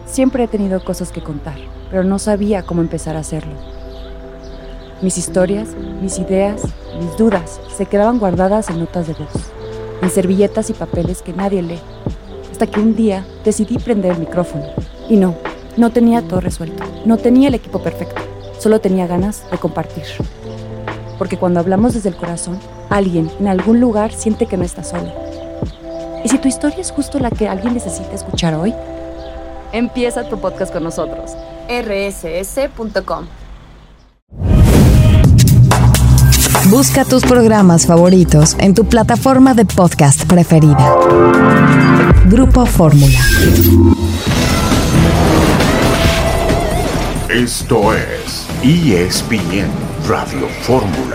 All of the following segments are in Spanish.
Siempre he tenido cosas que contar, pero no sabía cómo empezar a hacerlo. Mis historias, mis ideas, mis dudas se quedaban guardadas en notas de voz, en servilletas y papeles que nadie lee, hasta que un día decidí prender el micrófono. Y no tenía todo resuelto, no tenía el equipo perfecto, solo tenía ganas de compartir. Porque cuando hablamos desde el corazón, alguien en algún lugar siente que no está solo. ¿Y si tu historia es justo la que alguien necesita escuchar hoy? Empieza tu podcast con nosotros. rss.com. Busca tus programas favoritos en tu plataforma de podcast preferida. Grupo Fórmula. Esto es ESPN Radio Fórmula.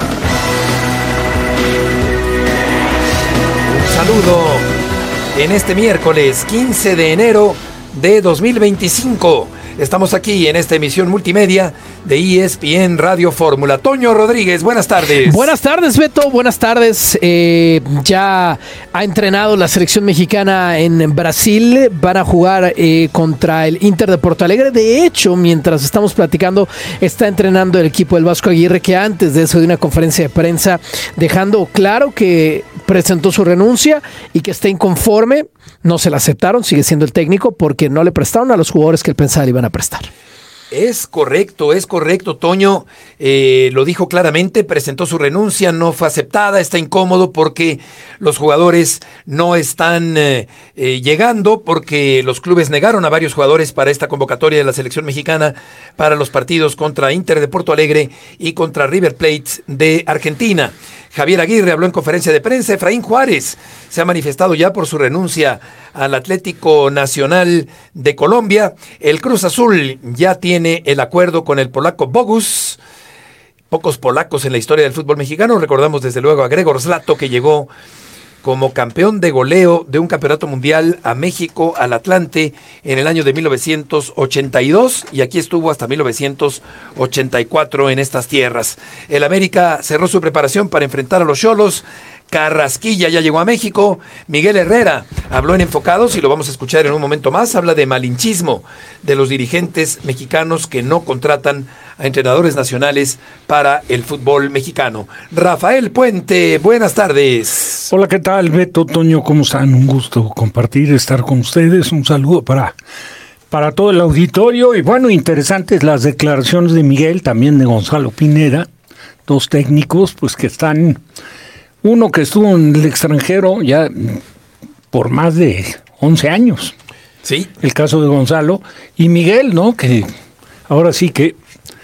Un saludo en este miércoles 15 de enero de 2025. Estamos aquí en esta emisión multimedia de ESPN Radio Fórmula. Toño Rodríguez, buenas tardes. Buenas tardes, Beto, buenas tardes. Ya ha entrenado la selección mexicana en Brasil. Van a jugar contra el Inter de Porto Alegre. De hecho, mientras estamos platicando, está entrenando el equipo del Vasco Aguirre, que antes de eso dio una conferencia de prensa dejando claro que presentó su renuncia y que está inconforme. No se la aceptaron, sigue siendo el técnico, porque no le prestaron a los jugadores que él pensaba le iban a prestar. Es correcto, Toño. Lo dijo claramente, presentó su renuncia, no fue aceptada, está incómodo porque los jugadores no están llegando, porque los clubes negaron a varios jugadores para esta convocatoria de la selección mexicana para los partidos contra Inter de Porto Alegre y contra River Plate de Argentina. Javier Aguirre habló en conferencia de prensa. Efraín Juárez se ha manifestado ya por su renuncia al Atlético Nacional de Colombia. El Cruz Azul ya tiene el acuerdo con el polaco Bogus. Pocos polacos en la historia del fútbol mexicano. Recordamos desde luego a Gregor Zlato, que llegó como campeón de goleo de un campeonato mundial a México, al Atlante, en el año de 1982, y aquí estuvo hasta 1984 en estas tierras. El América cerró su preparación para enfrentar a los Xolos. Carrasquilla ya llegó a México. Miguel Herrera habló en Enfocados, y lo vamos a escuchar en un momento más. Habla de malinchismo de los dirigentes mexicanos que no contratan a entrenadores nacionales para el fútbol mexicano. Rafael Puente, buenas tardes. Hola, ¿qué tal, Beto, Toño? ¿Cómo están? Un gusto compartir, estar con ustedes. Un saludo para todo el auditorio. Y bueno, interesantes las declaraciones de Miguel, también de Gonzalo Pineda, dos técnicos pues que están... Uno que estuvo en el extranjero ya por más de 11 años. Sí. El caso de Gonzalo. Y Miguel, ¿no? Que ahora sí que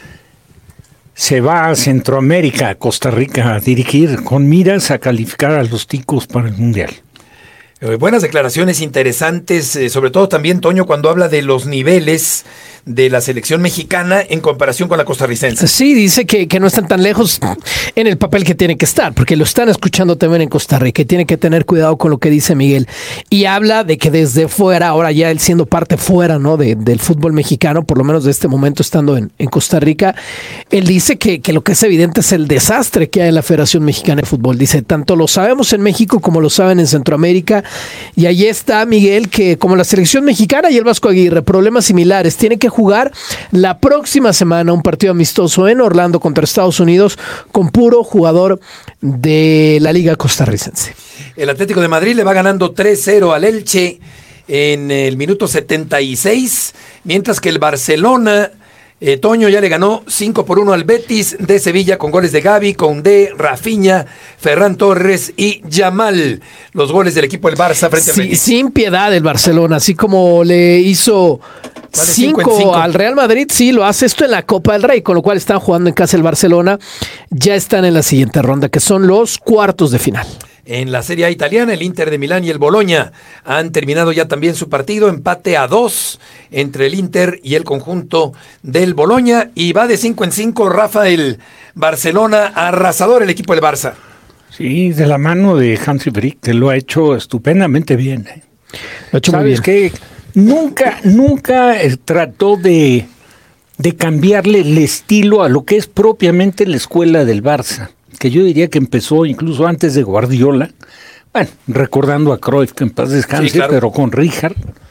se va a Centroamérica, a Costa Rica, a dirigir con miras a calificar a los ticos para el Mundial. Buenas declaraciones, interesantes, sobre todo también, Toño, cuando habla de los niveles de la selección mexicana en comparación con la costarricense. Sí, dice que no están tan lejos en el papel que tienen que estar, porque lo están escuchando también en Costa Rica, y tiene que tener cuidado con lo que dice Miguel. Y habla de que desde fuera, ahora ya él siendo parte fuera, ¿no?, del fútbol mexicano, por lo menos de este momento estando en Costa Rica, él dice que lo que es evidente es el desastre que hay en la Federación Mexicana de Fútbol. Dice, tanto lo sabemos en México como lo saben en Centroamérica. Y ahí está Miguel, que como la selección mexicana y el Vasco Aguirre, problemas similares. Tiene que jugar la próxima semana un partido amistoso en Orlando contra Estados Unidos con puro jugador de la Liga Costarricense. El Atlético de Madrid le va ganando 3-0 al Elche en el minuto 76, mientras que el Barcelona... Toño ya le ganó 5-1 al Betis de Sevilla con goles de Gavi, Koundé, Rafinha, Ferran Torres y Yamal. Los goles del equipo del Barça frente al Betis. Sin piedad el Barcelona, así como le hizo 5 al Real Madrid, sí, lo hace esto en la Copa del Rey, con lo cual están jugando en casa el Barcelona. Ya están en la siguiente ronda, que son los cuartos de final. En la Serie A italiana, el Inter de Milán y el Bologna han terminado ya también su partido, empate a 2 entre el Inter y el conjunto del Bologna, y va de 5-5, Rafa, el Barcelona, arrasador el equipo del Barça. Sí, de la mano de Hansi Flick, que lo ha hecho estupendamente bien. Lo ha hecho muy bien. Que nunca trató de cambiarle el estilo a lo que es propiamente la escuela del Barça, que yo diría que empezó incluso antes de Guardiola, bueno, recordando a Cruyff, que en paz descanse, sí, claro, pero con Rijkaard,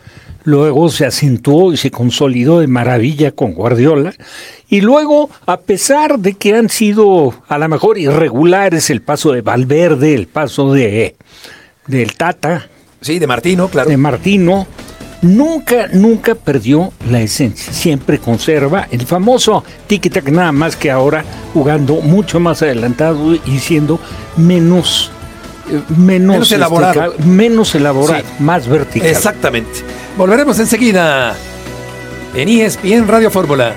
luego se acentuó y se consolidó de maravilla con Guardiola, y luego, a pesar de que han sido a lo mejor irregulares el paso de Valverde, el paso del Tata, sí, de Martino, claro. de Martino, nunca perdió la esencia, siempre conserva el famoso tiki-tac, nada más que ahora jugando mucho más adelantado y siendo menos elaborado, sí, más vertical. Exactamente. Volveremos enseguida en ESPN Radio Fórmula.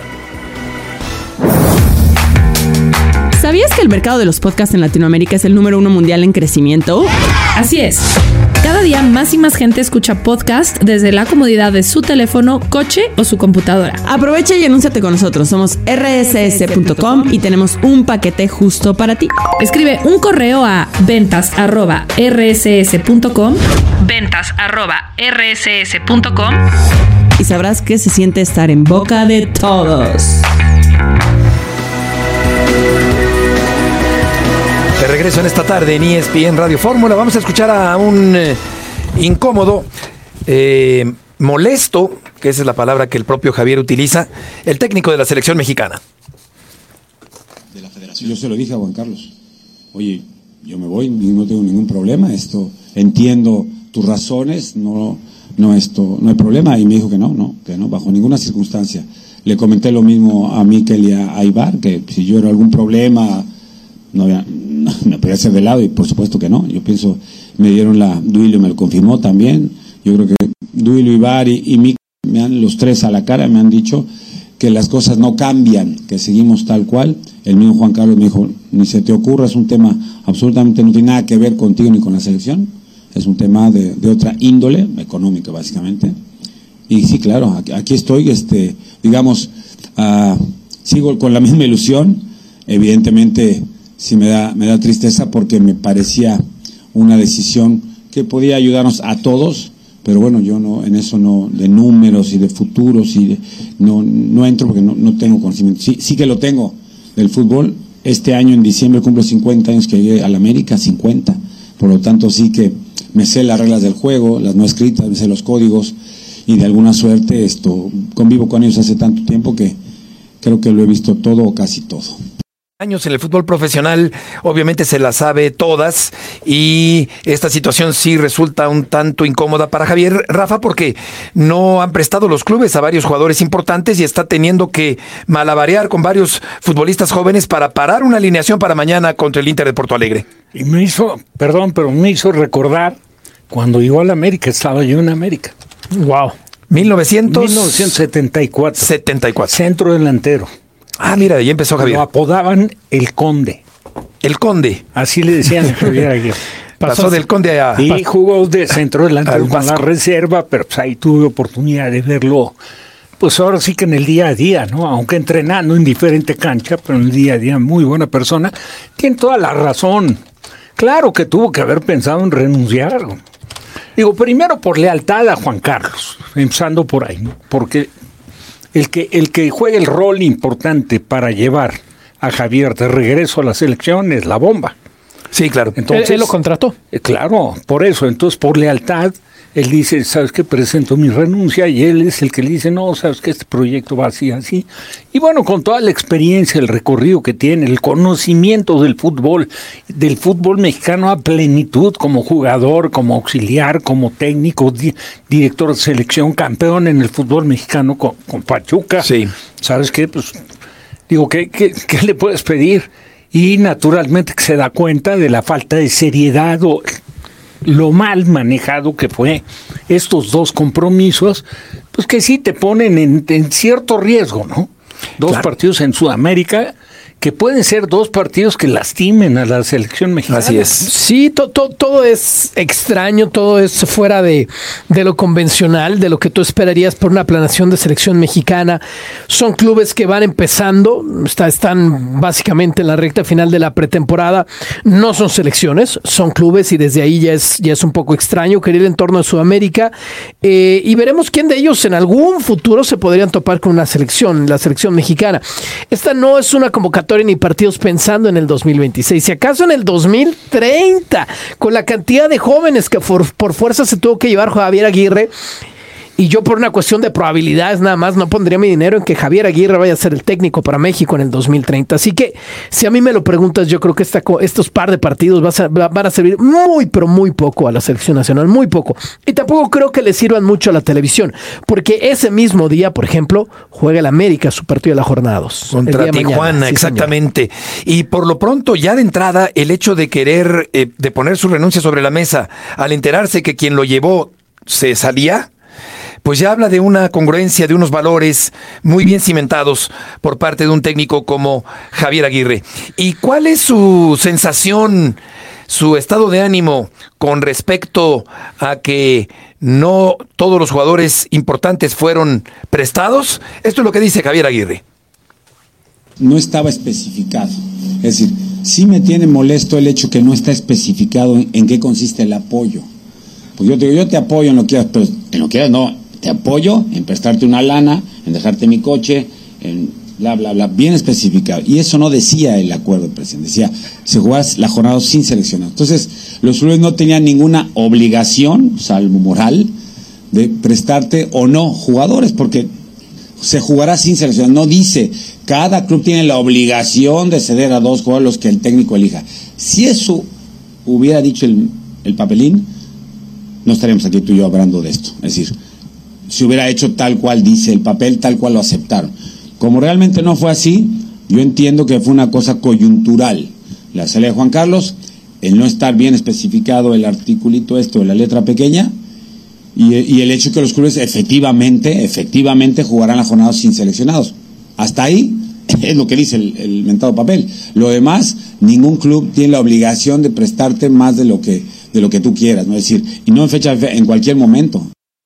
¿Sabías que el mercado de los podcasts en Latinoamérica es el número 1 mundial en crecimiento? Así es. Cada día más y más gente escucha podcast desde la comodidad de su teléfono, coche o su computadora. Aprovecha y anúnciate con nosotros. Somos rss.com y tenemos un paquete justo para ti. Escribe un correo a ventas@rss.com y sabrás que se siente estar en boca de todos. De regreso en esta tarde en ESPN Radio Fórmula, vamos a escuchar a un incómodo, molesto, que esa es la palabra que el propio Javier utiliza, el técnico de la selección mexicana. De la federación. Yo se lo dije a Juan Carlos, oye, yo me voy, no tengo ningún problema, entiendo tus razones, no hay problema, y me dijo que no, bajo ninguna circunstancia. Le comenté lo mismo a Mikel y a Ibar, que si yo era algún problema, me podía hacer de lado, y por supuesto que no. Yo pienso, me dieron Duilio me lo confirmó también. Yo creo que Duilio, Ibar y Mikel, los tres a la cara, me han dicho que las cosas no cambian, que seguimos tal cual. El mismo Juan Carlos me dijo, ni se te ocurra, es un tema absolutamente, no tiene nada que ver contigo ni con la selección, es un tema de otra índole, económica básicamente. Y sí, claro, aquí estoy, digamos, sigo con la misma ilusión. Evidentemente sí me da tristeza, porque me parecía una decisión que podía ayudarnos a todos, pero bueno, yo no, en eso no, de números y de futuros, no entro, porque no tengo conocimiento. Sí que lo tengo del fútbol. Este año en diciembre cumplo 50 años que llegué al América, 50, por lo tanto sí que me sé las reglas del juego, las no escritas, me sé los códigos, y de alguna suerte convivo con ellos hace tanto tiempo que creo que lo he visto todo o casi todo. Años en el fútbol profesional, obviamente se las sabe todas, y esta situación sí resulta un tanto incómoda para Javier, Rafa, porque no han prestado los clubes a varios jugadores importantes y está teniendo que malabarear con varios futbolistas jóvenes para parar una alineación para mañana contra el Inter de Porto Alegre. Y me hizo recordar cuando llegó al América, estaba yo en América. Wow. 1974. 74. Centro delantero. Ah, mira, ahí empezó Javier. Lo apodaban el Conde. El Conde. Así le decían a Javier Aguirre. Pasó del Conde a... Y jugó de centro delantero con la reserva, pero pues ahí tuve oportunidad de verlo, pues ahora sí que en el día a día, ¿no? Aunque entrenando en diferente cancha, pero en el día a día muy buena persona. Tiene toda la razón. Claro que tuvo que haber pensado en renunciar. Digo, primero por lealtad a Juan Carlos, empezando por ahí, ¿no? Porque el que juegue el rol importante para llevar a Javier de regreso a la selección es la bomba. Sí, claro. Entonces, él lo contrató. Claro, por eso. Entonces, por lealtad, él dice, ¿sabes qué? Presento mi renuncia, y él es el que le dice, no, ¿sabes qué? Este proyecto va así, así. Y bueno, con toda la experiencia, el recorrido que tiene, el conocimiento del fútbol mexicano a plenitud, como jugador, como auxiliar, como técnico, director de selección, campeón en el fútbol mexicano con Pachuca. Sí. ¿Sabes qué? Pues, digo, ¿qué le puedes pedir? Y naturalmente que se da cuenta de la falta de seriedad o lo mal manejado que fue estos dos compromisos, pues que sí te ponen en cierto riesgo, ¿no? Dos partidos en Sudamérica, que pueden ser dos partidos que lastimen a la selección mexicana. Así es. Sí, todo es extraño, todo es fuera de lo convencional, de lo que tú esperarías por una planeación de selección mexicana. Son clubes que van empezando, están básicamente en la recta final de la pretemporada. No son selecciones, son clubes, y desde ahí ya es un poco extraño querer en torno a Sudamérica. Y veremos quién de ellos en algún futuro se podrían topar con una selección, la selección mexicana. Esta no es una convocatoria ni partidos pensando en el 2026, si acaso en el 2030, con la cantidad de jóvenes que por fuerza se tuvo que llevar Javier Aguirre. Y yo por una cuestión de probabilidades nada más no pondría mi dinero en que Javier Aguirre vaya a ser el técnico para México en el 2030. Así que si a mí me lo preguntas, yo creo que estos par de partidos van a servir muy, pero muy poco a la selección nacional, muy poco. Y tampoco creo que le sirvan mucho a la televisión, porque ese mismo día, por ejemplo, juega el América su partido de la jornada 2. Contra Tijuana, mañana, sí, exactamente. Señor. Y por lo pronto, ya de entrada, el hecho de querer, de poner su renuncia sobre la mesa, al enterarse que quien lo llevó se salía, pues ya habla de una congruencia, de unos valores muy bien cimentados por parte de un técnico como Javier Aguirre. ¿Y cuál es su sensación, su estado de ánimo con respecto a que no todos los jugadores importantes fueron prestados? Esto es lo que dice Javier Aguirre. No estaba especificado. Es decir, sí me tiene molesto el hecho que no está especificado en qué consiste el apoyo. Pues yo te digo, yo te apoyo en lo que quieras, pero en lo que quieras no. Te apoyo en prestarte una lana, en dejarte mi coche, en bla, bla, bla, bien especificado. Y eso no decía el acuerdo del presidente. Decía, se jugaba la jornada sin seleccionados. Entonces, los clubes no tenían ninguna obligación, salvo moral, de prestarte o no jugadores, porque se jugará sin seleccionados. No dice, cada club tiene la obligación de ceder a 2 jugadores los que el técnico elija. Si eso hubiera dicho el papelín, no estaríamos aquí tú y yo hablando de esto. Es decir, si hubiera hecho tal cual dice el papel, tal cual lo aceptaron. Como realmente no fue así, yo entiendo que fue una cosa coyuntural. La salida de Juan Carlos, el no estar bien especificado el articulito de la letra pequeña, y el hecho que los clubes efectivamente jugarán la jornada sin seleccionados. Hasta ahí es lo que dice el mentado papel. Lo demás, ningún club tiene la obligación de prestarte más de lo que tú quieras, ¿no? Es decir, y no en cualquier momento.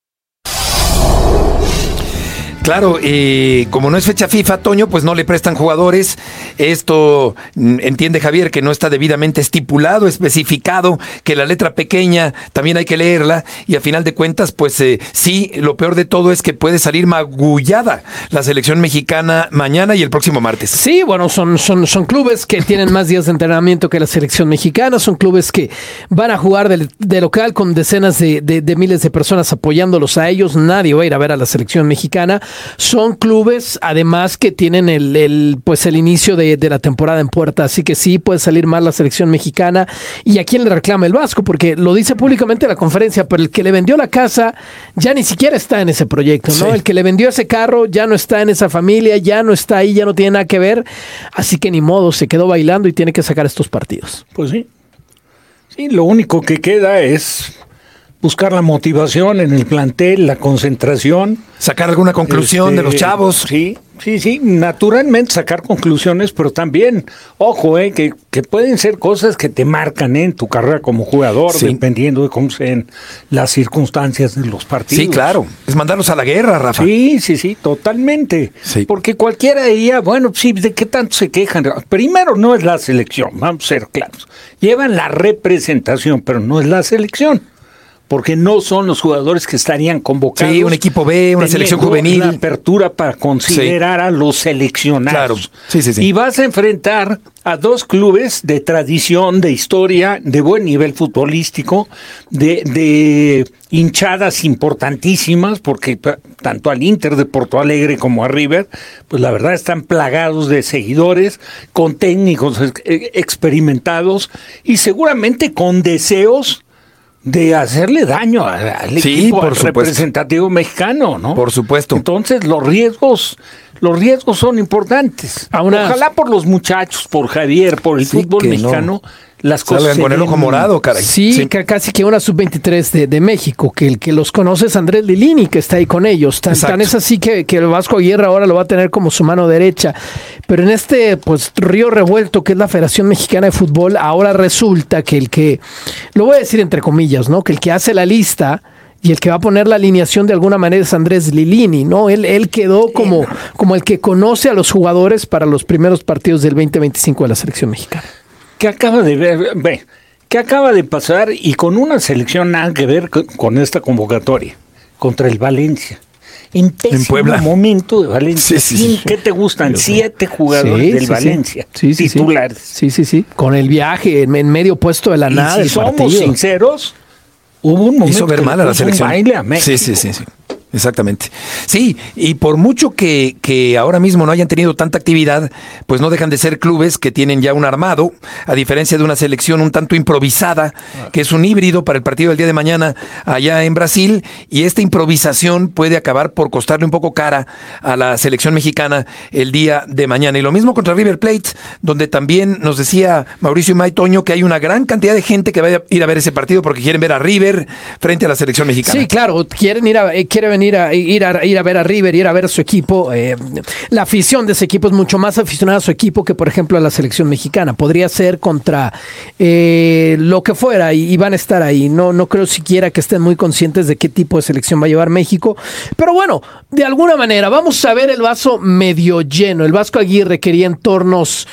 Claro, como no es fecha FIFA, Toño, pues no le prestan jugadores. Esto entiende Javier que no está debidamente estipulado, especificado, que la letra pequeña también hay que leerla, y a final de cuentas, pues sí, lo peor de todo es que puede salir magullada la selección mexicana mañana y el próximo martes. Sí, bueno, son clubes que tienen más días de entrenamiento que la selección mexicana, son clubes que van a jugar de local con decenas de miles de personas apoyándolos a ellos. Nadie va a ir a ver a la selección mexicana. Son clubes, además, que tienen el inicio de la temporada en puerta, así que sí puede salir mal la selección mexicana. ¿Y a quién le reclama el Vasco? Porque lo dice públicamente en la conferencia, pero el que le vendió la casa ya ni siquiera está en ese proyecto, ¿no? Sí. El que le vendió ese carro ya no está en esa familia, ya no está ahí, ya no tiene nada que ver, así que ni modo, se quedó bailando y tiene que sacar estos partidos. Pues sí. Sí, lo único que queda es buscar la motivación en el plantel, la concentración. Sacar alguna conclusión de los chavos. Sí, naturalmente sacar conclusiones, pero también, ojo, que pueden ser cosas que te marcan en tu carrera como jugador, sí, dependiendo de cómo sean las circunstancias de los partidos. Sí, claro, es mandarlos a la guerra, Rafa. Sí, totalmente. Sí. Porque cualquiera diría, bueno, sí, ¿de qué tanto se quejan? Primero, no es la selección, vamos a ser claros. Llevan la representación, pero no es la selección. Porque no son los jugadores que estarían convocados. Sí, un equipo B, una selección juvenil. Una apertura para considerar a los seleccionados. Claro. Sí. Y vas a enfrentar a 2 clubes de tradición, de historia, de buen nivel futbolístico, de hinchadas importantísimas, porque tanto al Inter de Porto Alegre como a River, pues la verdad están plagados de seguidores, con técnicos experimentados y seguramente con deseos de hacerle daño al equipo representativo mexicano, ¿no? Por supuesto. Entonces los riesgos son importantes. Ojalá por los muchachos, por Javier, por el fútbol mexicano, las cosas salgan con el ojo morado, caray. Sí, que casi que una sub-23 de México, que el que los conoce es Andrés Lilini, que está ahí con ellos. Tan es así que el Vasco Aguirre ahora lo va a tener como su mano derecha. Pero en este río revuelto que es la Federación Mexicana de Fútbol, ahora resulta que el que, lo voy a decir entre comillas, ¿no? Que el que hace la lista y el que va a poner la alineación de alguna manera es Andrés Lilini, ¿no? Él quedó como el que conoce a los jugadores para los primeros partidos del 2025 de la selección mexicana. ¿Qué acaba de pasar y con una selección nada que ver con esta convocatoria? Contra el Valencia. En Puebla. Momento de Valencia. Sí. ¿Qué te gustan? 7 jugadores del Valencia. Titulares. Sí. Con el viaje en medio puesto de la nada. Si somos sinceros, hubo un momento hizo ver mal a la selección. Un baile a México. Sí. Exactamente. Sí, y por mucho que ahora mismo no hayan tenido tanta actividad, pues no dejan de ser clubes que tienen ya un armado, a diferencia de una selección un tanto improvisada, que es un híbrido para el partido del día de mañana allá en Brasil, y esta improvisación puede acabar por costarle un poco cara a la selección mexicana el día de mañana. Y lo mismo contra River Plate, donde también nos decía Mauricio Imay, Toño, que hay una gran cantidad de gente que va a ir a ver ese partido porque quieren ver a River frente a la selección mexicana. Sí, claro, quieren ir a ver a River, ir a ver a su equipo. La afición de ese equipo es mucho más aficionada a su equipo que, por ejemplo, a la selección mexicana. Podría ser contra lo que fuera y van a estar ahí. No creo siquiera que estén muy conscientes de qué tipo de selección va a llevar México. Pero bueno, de alguna manera, vamos a ver el vaso medio lleno. El Vasco Aguirre quería entornos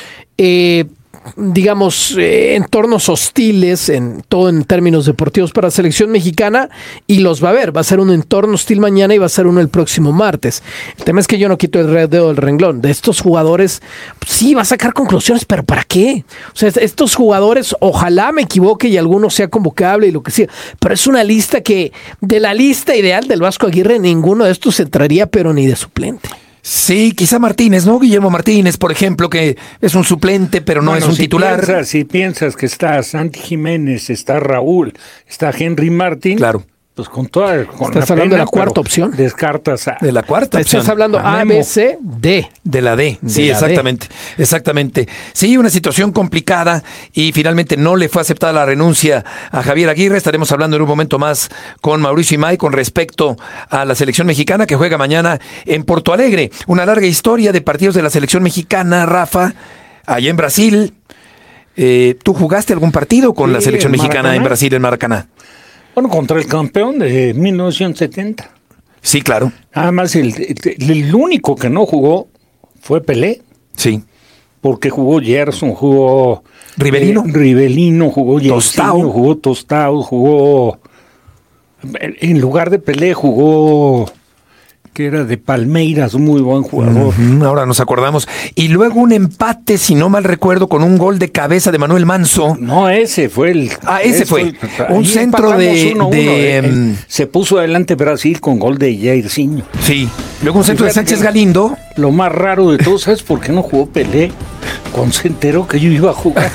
entornos hostiles en términos deportivos para la selección mexicana, y los va a haber. Va a ser un entorno hostil mañana y va a ser uno el próximo martes. El tema es que yo no quito el dedo del renglón. De estos jugadores, sí, va a sacar conclusiones, pero ¿para qué? O sea, estos jugadores, ojalá me equivoque y alguno sea convocable y lo que sea, pero es una lista que, de la lista ideal del Vasco Aguirre, ninguno de estos entraría, pero ni de suplente. Sí, quizá Martínez, ¿no? Guillermo Martínez, por ejemplo, que es un suplente, pero no es un titular. Si piensas que está Santi Jiménez, está Raúl, está Henry Martín. Claro. Pues con toda. Estás hablando de la cuarta opción. Descartas a. De la cuarta opción. Estás hablando A, B, C, D. De la D. Sí, exactamente. Exactamente. Sí, una situación complicada y finalmente no le fue aceptada la renuncia a Javier Aguirre. Estaremos hablando en un momento más con Mauricio Imay con respecto a la selección mexicana que juega mañana en Porto Alegre. Una larga historia de partidos de la selección mexicana, Rafa, allá en Brasil. ¿Tú jugaste algún partido con la selección mexicana en Brasil, en Maracaná? Bueno, contra el campeón de 1970. Sí, claro. Además, el único que no jugó fue Pelé. Sí. Porque jugó Gerson, jugó Rivelino, jugó Tostao, jugó Tostao, jugó. En lugar de Pelé jugó, que era de Palmeiras, muy buen jugador. Ahora nos acordamos. Y luego un empate, si no mal recuerdo, con un gol de cabeza de Manuel Manso. No, ese fue el... ese fue. Un centro de... Se puso adelante Brasil con gol de Jairzinho. Sí. Luego un centro de Sánchez Galindo. Lo más raro de todo, ¿sabes por qué no jugó Pelé? Cuando se enteró que yo iba a jugar.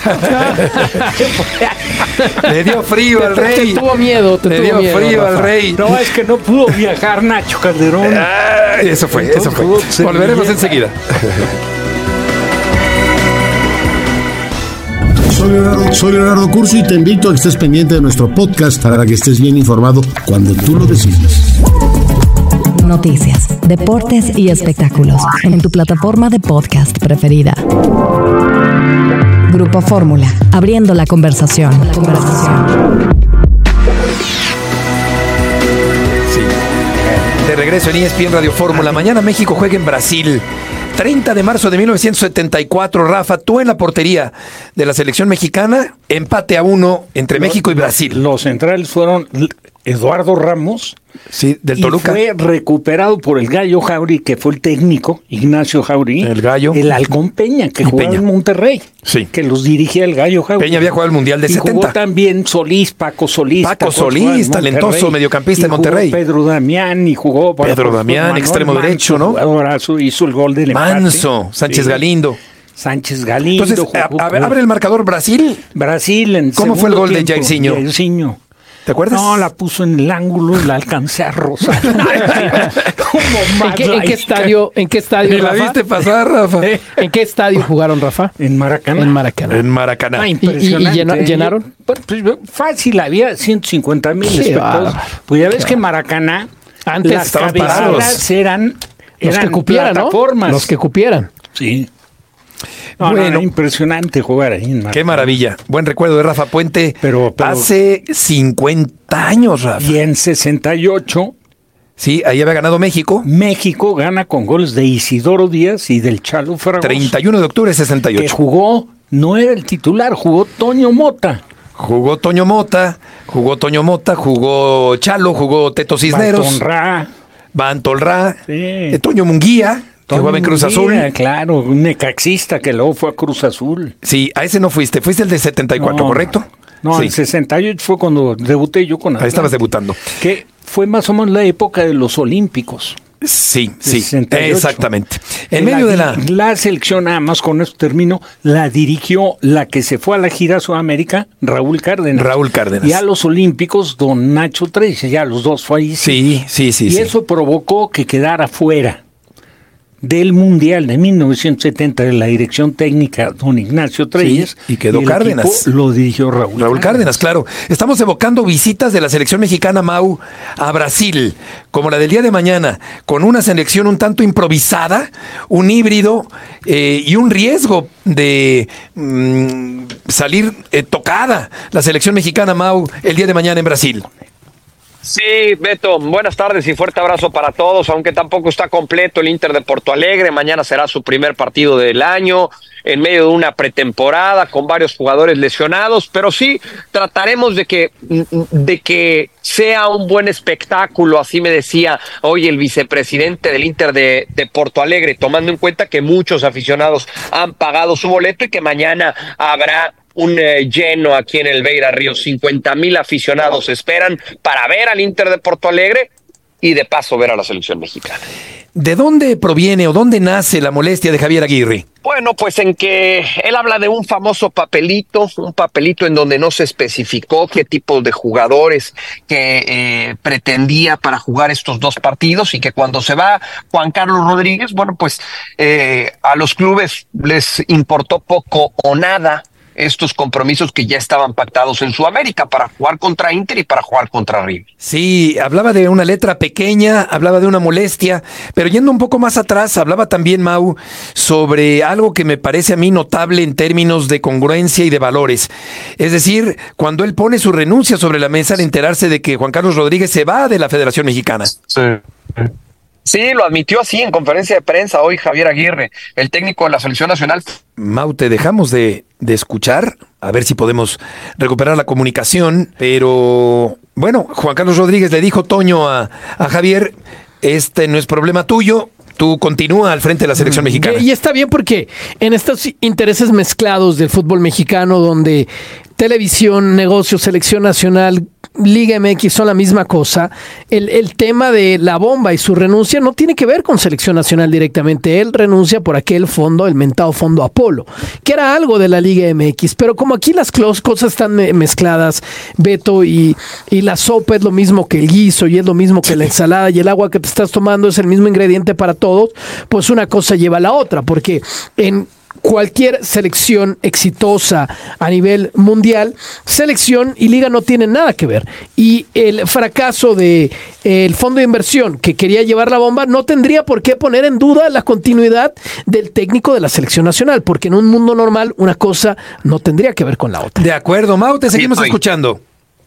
Le dio frío al rey. Te tuvo miedo. Le dio frío al rey. No, es que no pudo viajar Nacho Calderón. Eso fue. Volveremos enseguida. Soy Leonardo Curcio y te invito a que estés pendiente de nuestro podcast para que estés bien informado cuando tú lo decidas. Noticias, deportes y espectáculos en tu plataforma de podcast preferida. Grupo Fórmula, abriendo la conversación. Sí. De regreso en ESPN Radio Fórmula. Mañana México juega en Brasil. 30 de marzo de 1974, Rafa, tú en la portería de la selección mexicana, empate a 1 entre México y Brasil. Los centrales fueron Eduardo Ramos. Sí, del Toluca. Y fue recuperado por el Gallo Jauregui, que fue el técnico, Ignacio Jauregui. El Gallo. El Halcón Peña, que jugaba en Monterrey. Sí. Que los dirigía el Gallo Jauregui. Peña había jugado el Mundial de 70. Jugó también Solís, Paco Solís. Paco Solís, talentoso mediocampista de Monterrey. Pedro Damián y jugó... Pedro Damián, extremo derecho, ¿no? Jugadorazo, hizo el gol del empate. Manso, Sánchez Galindo. Sánchez Galindo. Entonces, abre el marcador Brasil. Brasil. ¿Cómo fue el gol de Jairzinho? ¿Te acuerdas? No, la puso en el ángulo y la alcancé a rozar. ¿En qué estadio, Rafa? ¿La viste pasar, Rafa? ¿En qué estadio jugaron, Rafa? En Maracaná. En Maracaná. Impresionante. ¿Y llenaron? Pues, fácil, había 150,000 espectadores. Pues ya ves que Maracaná, antes las cabeceras eran los que cupieran, plataformas. ¿no? Los que cupieran. Sí. Bueno, impresionante jugar ahí en Maracaná. Qué maravilla. Buen recuerdo de Rafa Puente. Pero hace 50 años, Rafa. Y en 68... Sí, ahí había ganado México. México gana con goles de Isidoro Díaz y del Chalo Fragoso. 31 de octubre de 68. Que jugó, no era el titular, jugó Toño Mota. Jugó Chalo, jugó Teto Cisneros. Bantolrá. Sí. Toño Munguía. Que jugaba en Cruz Azul. Claro, un necaxista que luego fue a Cruz Azul. Sí, a ese no fuiste. Fuiste el de 74, ¿correcto? No, sí. El 68 fue cuando debuté yo con... Ahí estabas debutando. Que fue más o menos la época de los Olímpicos. Sí, 68. Exactamente. En medio de la selección, nada más con esto termino, la dirigió la que se fue a la gira a Sudamérica, Raúl Cárdenas. Y a los Olímpicos, don Nacho Treyes, ya los dos fue ahí. Sí. Y eso provocó que quedara fuera del Mundial de 1970 de la dirección técnica don Ignacio Treyes. Sí, y quedó Cárdenas. Lo dirigió Raúl Cárdenas, claro. Estamos evocando visitas de la selección mexicana, Mau, a Brasil, como la del día de mañana, con una selección un tanto improvisada, un híbrido y un riesgo de salir tocada la selección mexicana, Mau, el día de mañana en Brasil. Sí, Beto, buenas tardes y fuerte abrazo para todos, aunque tampoco está completo el Inter de Porto Alegre. Mañana será su primer partido del año, en medio de una pretemporada con varios jugadores lesionados, pero sí trataremos de que sea un buen espectáculo, así me decía hoy el vicepresidente del Inter de Porto Alegre, tomando en cuenta que muchos aficionados han pagado su boleto y que mañana habrá un lleno aquí en el Beira Río. 50,000 aficionados esperan para ver al Inter de Porto Alegre y de paso ver a la selección mexicana. ¿De dónde proviene o dónde nace la molestia de Javier Aguirre? Bueno, pues en que él habla de un famoso papelito, en donde no se especificó qué tipo de jugadores que pretendía para jugar estos dos partidos, y que cuando se va Juan Carlos Rodríguez, bueno, pues a los clubes les importó poco o nada estos compromisos que ya estaban pactados en Sudamérica para jugar contra Inter y para jugar contra River. Sí, hablaba de una letra pequeña, hablaba de una molestia, pero yendo un poco más atrás, hablaba también, Mau, sobre algo que me parece a mí notable en términos de congruencia y de valores. Es decir, cuando él pone su renuncia sobre la mesa al enterarse de que Juan Carlos Rodríguez se va de la Federación Mexicana. Sí, lo admitió así en conferencia de prensa hoy Javier Aguirre, el técnico de la selección nacional. Mau, te dejamos de escuchar, a ver si podemos recuperar la comunicación, pero bueno, Juan Carlos Rodríguez le dijo, Toño, a Javier, este no es problema tuyo, tú continúa al frente de la selección mexicana. Y está bien, porque en estos intereses mezclados del fútbol mexicano, donde televisión, negocio, selección nacional, Liga MX son la misma cosa, el tema de la bomba y su renuncia no tiene que ver con selección nacional directamente. Él renuncia por aquel fondo, el mentado fondo Apolo, que era algo de la Liga MX, pero como aquí las cosas están mezcladas, Beto, y la sopa es lo mismo que el guiso, y es lo mismo que la ensalada, y el agua que te estás tomando es el mismo ingrediente para todos, pues una cosa lleva a la otra, porque en cualquier selección exitosa a nivel mundial, selección y liga no tienen nada que ver. Y el fracaso de el fondo de inversión que quería llevar la bomba no tendría por qué poner en duda la continuidad del técnico de la selección nacional, porque en un mundo normal una cosa no tendría que ver con la otra. De acuerdo, Mau, te seguimos escuchando.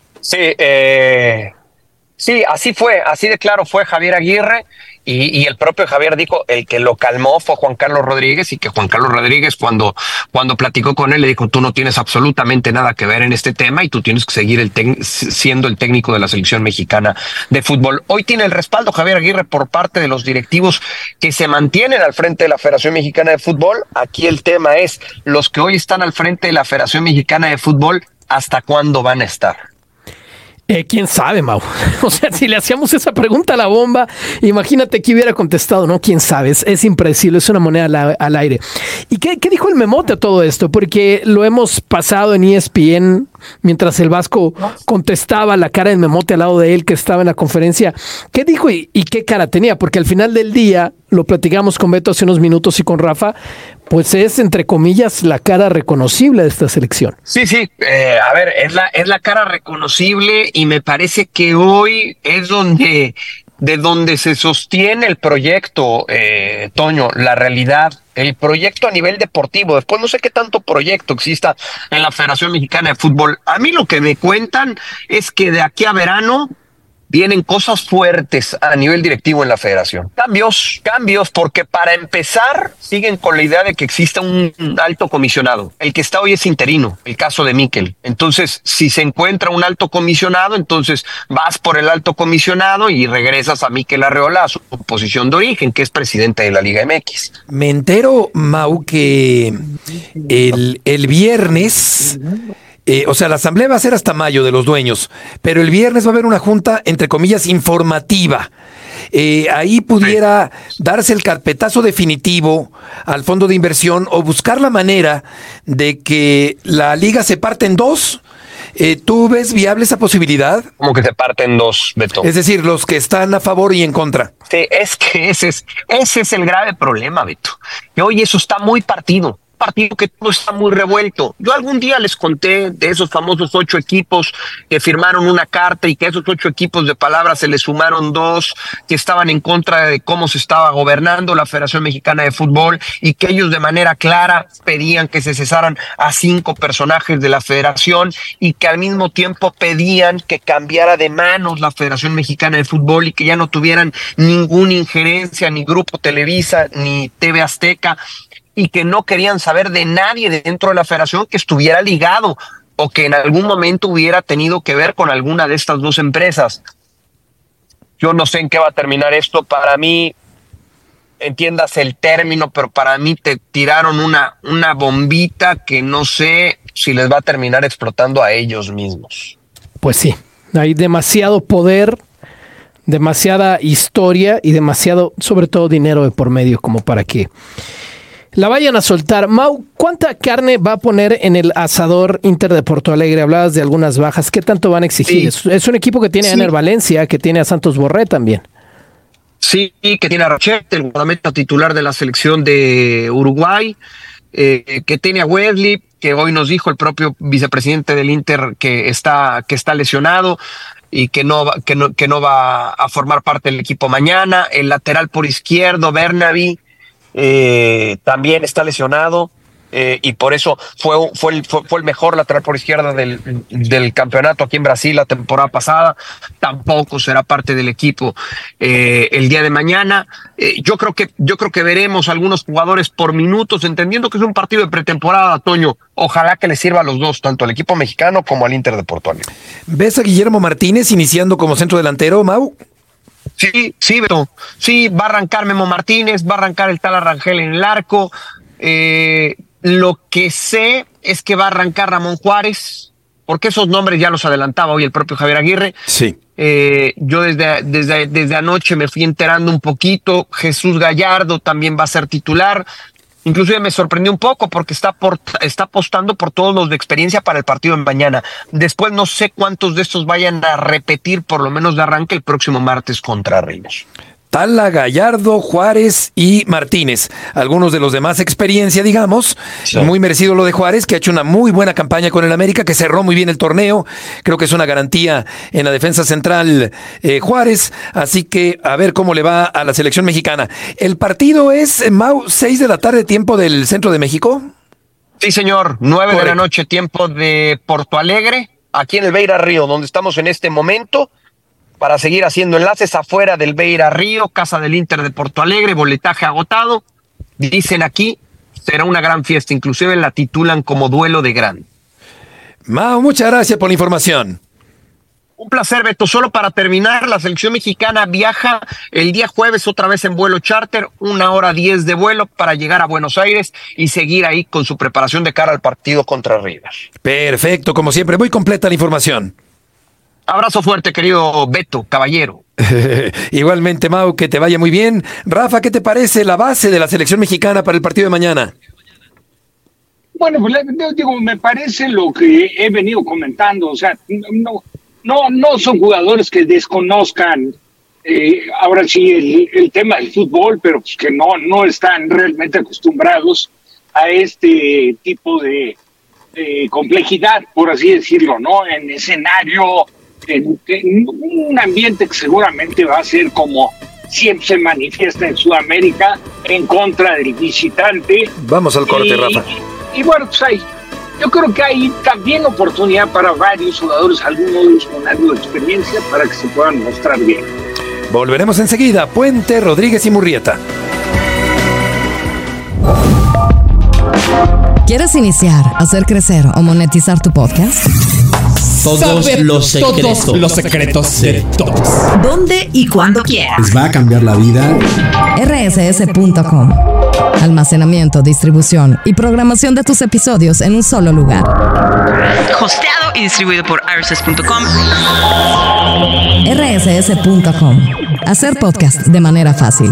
Sí, así fue, así de claro fue Javier Aguirre, y el propio Javier dijo, el que lo calmó fue Juan Carlos Rodríguez, y que Juan Carlos Rodríguez cuando platicó con él le dijo, tú no tienes absolutamente nada que ver en este tema y tú tienes que seguir siendo el técnico de la selección mexicana de fútbol. Hoy tiene el respaldo Javier Aguirre por parte de los directivos que se mantienen al frente de la Federación Mexicana de Fútbol. Aquí el tema es, los que hoy están al frente de la Federación Mexicana de Fútbol, ¿hasta cuándo van a estar? ¿Quién sabe, Mau? O sea, si le hacíamos esa pregunta a la bomba, imagínate que hubiera contestado, ¿no? ¿Quién sabe? Es impredecible, es una moneda al aire. ¿Y qué dijo el memote a todo esto? Porque lo hemos pasado en ESPN, mientras el Vasco contestaba, la cara del memote al lado de él, que estaba en la conferencia. ¿Qué dijo y qué cara tenía? Porque al final del día, lo platicamos con Beto hace unos minutos y con Rafa, pues es, entre comillas, la cara reconocible de esta selección. Sí, a ver, es la cara reconocible, y me parece que hoy es de donde se sostiene el proyecto, Toño, la realidad, el proyecto a nivel deportivo. Después no sé qué tanto proyecto exista en la Federación Mexicana de Fútbol. A mí lo que me cuentan es que de aquí a verano vienen cosas fuertes a nivel directivo en la federación. Cambios, porque para empezar siguen con la idea de que exista un alto comisionado. El que está hoy es interino, el caso de Mikel. Entonces, si se encuentra un alto comisionado, entonces vas por el alto comisionado y regresas a Mikel Arreola a su posición de origen, que es presidente de la Liga MX. Me entero, Mau, que el viernes o sea, la asamblea va a ser hasta mayo de los dueños, pero el viernes va a haber una junta, entre comillas, informativa. Ahí pudiera darse el carpetazo definitivo al fondo de inversión o buscar la manera de que la liga se parte en dos. ¿Tú ves viable esa posibilidad? Como que se parte en dos, Beto. Es decir, los que están a favor y en contra. Sí, es que ese es el grave problema, Beto. Que hoy eso está muy partido que todo está muy revuelto. Yo algún día les conté de esos famosos 8 equipos que firmaron una carta y que a esos 8 equipos de palabras se les sumaron 2 que estaban en contra de cómo se estaba gobernando la Federación Mexicana de Fútbol y que ellos de manera clara pedían que se cesaran a 5 personajes de la federación y que al mismo tiempo pedían que cambiara de manos la Federación Mexicana de Fútbol y que ya no tuvieran ninguna injerencia ni Grupo Televisa ni TV Azteca, y que no querían saber de nadie dentro de la federación que estuviera ligado o que en algún momento hubiera tenido que ver con alguna de estas 2 empresas. Yo no sé en qué va a terminar esto. Para mí, entiéndase el término, pero para mí te tiraron una bombita que no sé si les va a terminar explotando a ellos mismos. Pues sí, hay demasiado poder, demasiada historia y demasiado, sobre todo, dinero de por medio como para que la vayan a soltar. Mau, ¿cuánta carne va a poner en el asador Inter de Porto Alegre? Hablabas de algunas bajas. ¿Qué tanto van a exigir? Sí. Es un equipo que tiene a Ener Valencia, que tiene a Santos Borré también. Sí, que tiene a Rachet, el guardameta titular de la selección de Uruguay, que tiene a Wesley, que hoy nos dijo el propio vicepresidente del Inter que está lesionado y que no va a formar parte del equipo mañana. El lateral por izquierdo, Bernabé, también está lesionado y por eso fue el mejor lateral por izquierda del campeonato aquí en Brasil la temporada pasada. Tampoco será parte del equipo el día de mañana. Yo creo que veremos algunos jugadores por minutos, entendiendo que es un partido de pretemporada, Toño. Ojalá que les sirva a los dos, tanto al equipo mexicano como al Inter de Porto Alegre. ¿Ves a Guillermo Martínez iniciando como centro delantero, Mau? Sí, Beto. Sí, va a arrancar Memo Martínez, va a arrancar el Tala Rangel en el arco. Lo que sé es que va a arrancar Ramón Juárez, porque esos nombres ya los adelantaba hoy el propio Javier Aguirre. Sí. Yo desde anoche me fui enterando un poquito. Jesús Gallardo también va a ser titular. Inclusive me sorprendió un poco porque está apostando por todos los de experiencia para el partido de mañana. Después no sé cuántos de estos vayan a repetir, por lo menos de arranque, el próximo martes contra Reyes. Tala, Gallardo, Juárez y Martínez. Algunos de los de más experiencia, digamos. Sí. Muy merecido lo de Juárez, que ha hecho una muy buena campaña con el América, que cerró muy bien el torneo. Creo que es una garantía en la defensa central Juárez. Así que a ver cómo le va a la selección mexicana. El partido es, Mau, 6 de la tarde, tiempo del centro de México. Sí, señor. 9 de la noche, tiempo de Porto Alegre, aquí en el Beira Río, donde estamos en este momento. Para seguir haciendo enlaces afuera del Beira Río, casa del Inter de Porto Alegre, boletaje agotado. Dicen aquí, será una gran fiesta, inclusive la titulan como duelo de gran. Mau, muchas gracias por la información. Un placer, Beto. Solo para terminar, la selección mexicana viaja el día jueves otra vez en vuelo charter, 1:10 de vuelo para llegar a Buenos Aires y seguir ahí con su preparación de cara al partido contra River. Perfecto, como siempre, muy completa la información. Abrazo fuerte, querido Beto, caballero. Igualmente, Mau, que te vaya muy bien. Rafa, ¿qué te parece la base de la selección mexicana para el partido de mañana? Bueno, pues digo, me parece lo que he venido comentando, o sea, no son jugadores que desconozcan ahora sí el tema del fútbol, pero pues que no están realmente acostumbrados a este tipo de complejidad, por así decirlo, ¿no? En escenario, en un ambiente que seguramente va a ser como siempre se manifiesta en Sudamérica, en contra del visitante. Vamos al corte, Rafa. Y bueno, pues yo creo que hay también oportunidad para varios jugadores, algunos con algo de experiencia, para que se puedan mostrar bien. Volveremos enseguida. Puente, Rodríguez y Murrieta. ¿Quieres iniciar, hacer crecer o monetizar tu podcast? todos los secretos de todos. ¿Dónde y cuándo quieras? Les va a cambiar la vida. rss.com. Almacenamiento, distribución y programación de tus episodios en un solo lugar. Hosteado y distribuido por rss.com. rss.com. Hacer podcast de manera fácil.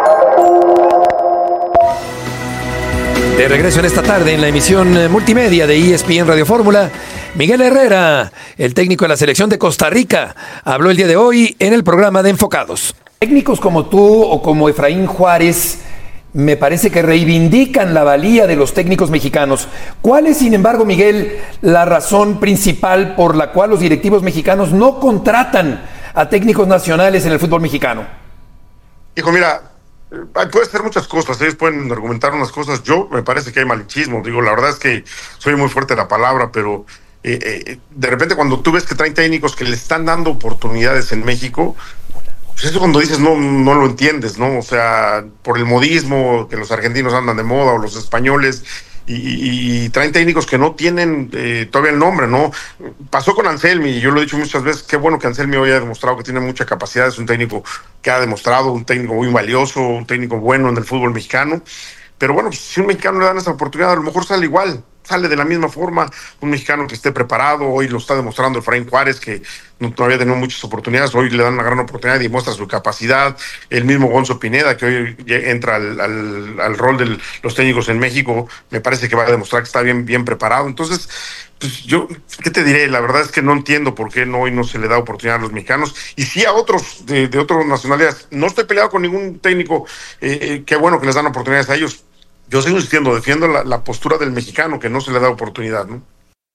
De regreso en esta tarde en la emisión multimedia de ESPN Radio Fórmula, Miguel Herrera, el técnico de la selección de Costa Rica, habló el día de hoy en el programa de Enfocados. Técnicos como tú o como Efraín Juárez me parece que reivindican la valía de los técnicos mexicanos. ¿Cuál es, sin embargo, Miguel, la razón principal por la cual los directivos mexicanos no contratan a técnicos nacionales en el fútbol mexicano? Hijo, mira, puede ser muchas cosas, ellos pueden argumentar unas cosas. Yo me parece que hay malinchismo, digo, la verdad es que soy muy fuerte la palabra, pero de repente cuando tú ves que traen técnicos que le están dando oportunidades en México, pues eso cuando dices no lo entiendes, ¿no? O sea, por el modismo, que los argentinos andan de moda o los españoles, y traen técnicos que no tienen todavía el nombre, ¿no? Pasó con Anselmi, y yo lo he dicho muchas veces, qué bueno que Anselmi hoy ha demostrado que tiene mucha capacidad, es un técnico que ha demostrado, un técnico muy valioso, un técnico bueno en el fútbol mexicano, pero bueno, pues, si un mexicano le dan esa oportunidad, a lo mejor sale igual, sale de la misma forma, un mexicano que esté preparado. Hoy lo está demostrando Efraín Juárez, que no todavía tenido muchas oportunidades, hoy le dan una gran oportunidad y muestra su capacidad. El mismo Gonzo Pineda, que hoy entra al rol de los técnicos en México, me parece que va a demostrar que está bien preparado. Entonces, pues yo, ¿qué te diré? La verdad es que no entiendo por qué hoy no se le da oportunidad a los mexicanos, y sí a otros de otras nacionalidades. No estoy peleado con ningún técnico, qué bueno que les dan oportunidades a ellos. Yo sigo insistiendo, defiendo la postura del mexicano, que no se le da oportunidad, ¿no?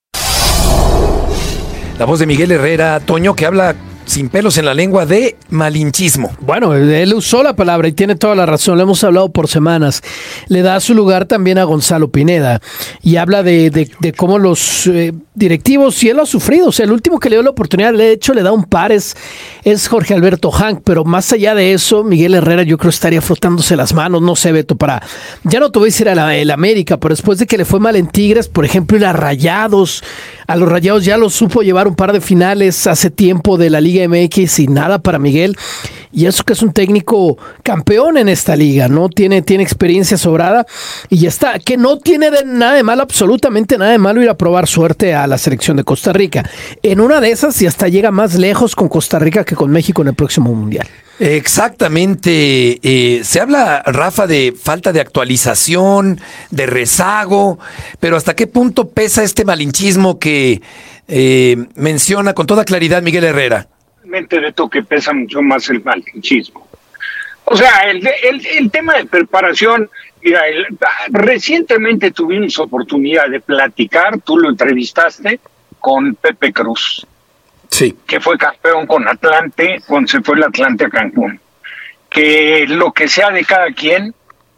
La voz de Miguel Herrera, Toño, que habla sin pelos en la lengua de malinchismo. Bueno, él usó la palabra y tiene toda la razón, lo hemos hablado por semanas. Le da su lugar también a Gonzalo Pineda y habla de cómo los directivos, y él lo ha sufrido, o sea, el último que le dio la oportunidad, de hecho le da un par, es Jorge Alberto Hank, pero más allá de eso, Miguel Herrera yo creo estaría frotándose las manos, no sé, Beto, ya no te voy a decir el América, pero después de que le fue mal en Tigres, por ejemplo, y a los Rayados ya los supo llevar un par de finales hace tiempo de la Liga MX y nada para Miguel, y eso que es un técnico campeón en esta liga, ¿no? Tiene experiencia sobrada y ya está, que no tiene nada de malo, absolutamente nada de malo ir a probar suerte a la selección de Costa Rica. En una de esas y hasta llega más lejos con Costa Rica que con México en el próximo Mundial. Exactamente. Se habla, Rafa, de falta de actualización, de rezago, pero ¿hasta qué punto pesa este malinchismo que menciona con toda claridad Miguel Herrera? De que pesa mucho más el malinchismo. O sea, el tema de preparación, mira, recientemente tuvimos oportunidad de platicar, tú lo entrevistaste, con Pepe Cruz. Sí. Que fue campeón con Atlante, cuando se fue el Atlante a Cancún. Que lo que sea de cada quien,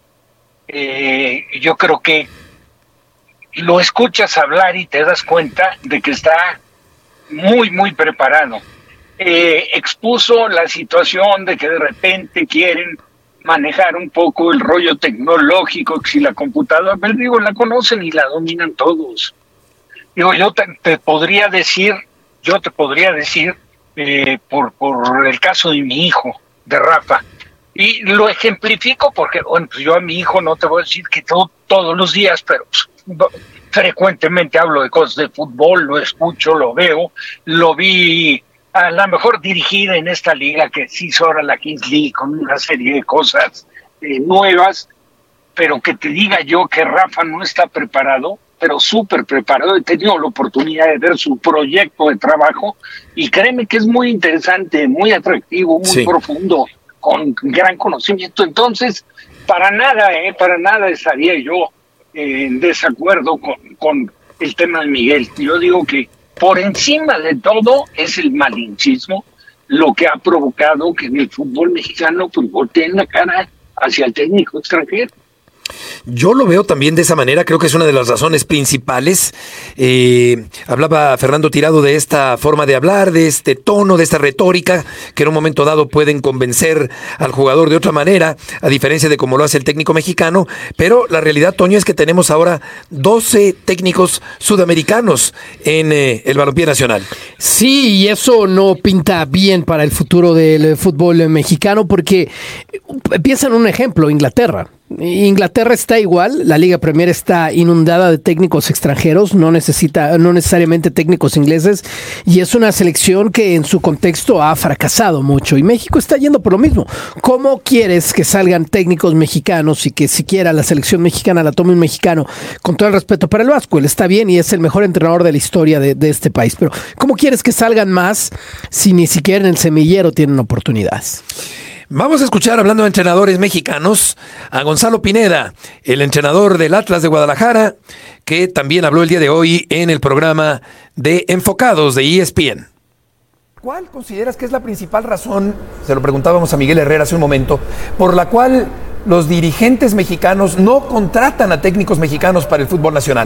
yo creo que lo escuchas hablar y te das cuenta de que está muy preparado. Expuso la situación de que de repente quieren manejar un poco el rollo tecnológico, que si la computadora, pero digo, la conocen y la dominan todos. Digo, yo te podría decir por el caso de mi hijo, de Rafa, y lo ejemplifico porque, bueno, pues yo a mi hijo no te voy a decir que todos los días, pero frecuentemente hablo de cosas de fútbol, lo escucho, lo veo, lo vi a lo mejor dirigida en esta liga que se hizo ahora la Kings League con una serie de cosas nuevas, pero que te diga yo que Rafa no está preparado, pero súper preparado. He tenido la oportunidad de ver su proyecto de trabajo y créeme que es muy interesante, muy atractivo, muy profundo, con gran conocimiento. Entonces, para nada estaría yo en desacuerdo con el tema de Miguel. Yo digo que por encima de todo es el malinchismo lo que ha provocado que en el fútbol mexicano pues volteen la cara hacia el técnico extranjero. Yo lo veo también de esa manera, creo que es una de las razones principales. Hablaba Fernando Tirado de esta forma de hablar, de este tono, de esta retórica, que en un momento dado pueden convencer al jugador de otra manera, a diferencia de cómo lo hace el técnico mexicano, pero la realidad, Toño, es que tenemos ahora 12 técnicos sudamericanos en el balompié nacional. Sí, y eso no pinta bien para el futuro del fútbol mexicano, porque piensa en un ejemplo, Inglaterra. Inglaterra está igual, la Liga Premier está inundada de técnicos extranjeros, no necesariamente técnicos ingleses, y es una selección que en su contexto ha fracasado mucho, y México está yendo por lo mismo. ¿Cómo quieres que salgan técnicos mexicanos y que siquiera la selección mexicana la tome un mexicano? Con todo el respeto para el Vasco, él está bien y es el mejor entrenador de la historia de este país, pero ¿cómo quieres que salgan más si ni siquiera en el semillero tienen oportunidades? Vamos a escuchar, hablando de entrenadores mexicanos, a Gonzalo Pineda, el entrenador del Atlas de Guadalajara, que también habló el día de hoy en el programa de Enfocados de ESPN. ¿Cuál consideras que es la principal razón, se lo preguntábamos a Miguel Herrera hace un momento, por la cual los dirigentes mexicanos no contratan a técnicos mexicanos para el fútbol nacional?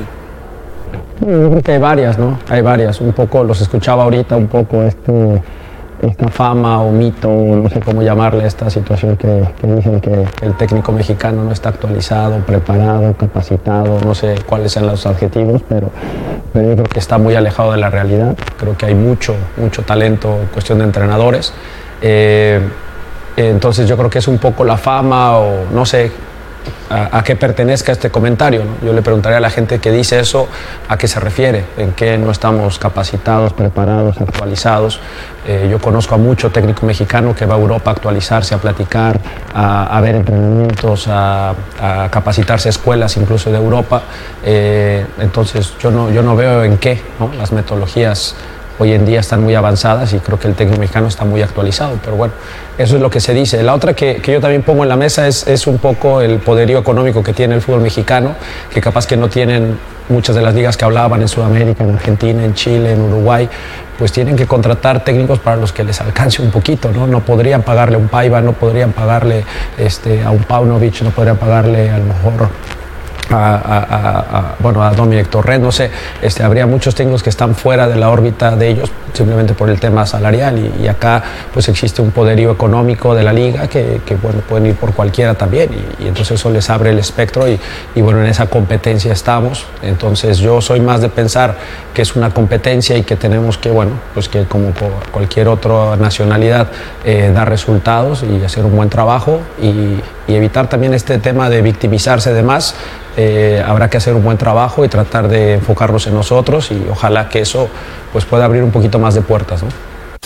Yo creo que hay varias, ¿no? Hay varias. Un poco, los escuchaba ahorita, un poco esta fama o mito, no sé cómo llamarle, esta situación que dicen que el técnico mexicano no está actualizado, preparado, capacitado, no sé cuáles sean los adjetivos, pero yo creo que está muy alejado de la realidad. Creo que hay mucho talento en cuestión de entrenadores. Entonces yo creo que es un poco la fama o no sé a qué pertenezca este comentario, ¿no? Yo le preguntaría a la gente que dice eso a qué se refiere, en qué no estamos capacitados, preparados, actualizados. Yo conozco a mucho técnico mexicano que va a Europa a actualizarse, a platicar, a ver entrenamientos, a capacitarse a escuelas incluso de Europa. Entonces yo no veo en qué, ¿no? Las metodologías hoy en día están muy avanzadas y creo que el técnico mexicano está muy actualizado, pero bueno, eso es lo que se dice. La otra que yo también pongo en la mesa es un poco el poderío económico que tiene el fútbol mexicano, que capaz que no tienen muchas de las ligas que hablaban en Sudamérica, en Argentina, en Chile, en Uruguay, pues tienen que contratar técnicos para los que les alcance un poquito, ¿no? No podrían pagarle a un Paiva, no podrían pagarle a un Paunovic, no podrían pagarle a lo mejor a Dominic Torrent, no sé, habría muchos técnicos que están fuera de la órbita de ellos simplemente por el tema salarial y acá pues existe un poderío económico de la liga que bueno, pueden ir por cualquiera también y entonces eso les abre el espectro y bueno, en esa competencia estamos. Entonces yo soy más de pensar que es una competencia y que tenemos que, bueno, pues que como por cualquier otra nacionalidad dar resultados y hacer un buen trabajo y evitar también este tema de victimizarse de más. Habrá que hacer un buen trabajo y tratar de enfocarnos en nosotros y ojalá que eso pues pueda abrir un poquito más de puertas, ¿no?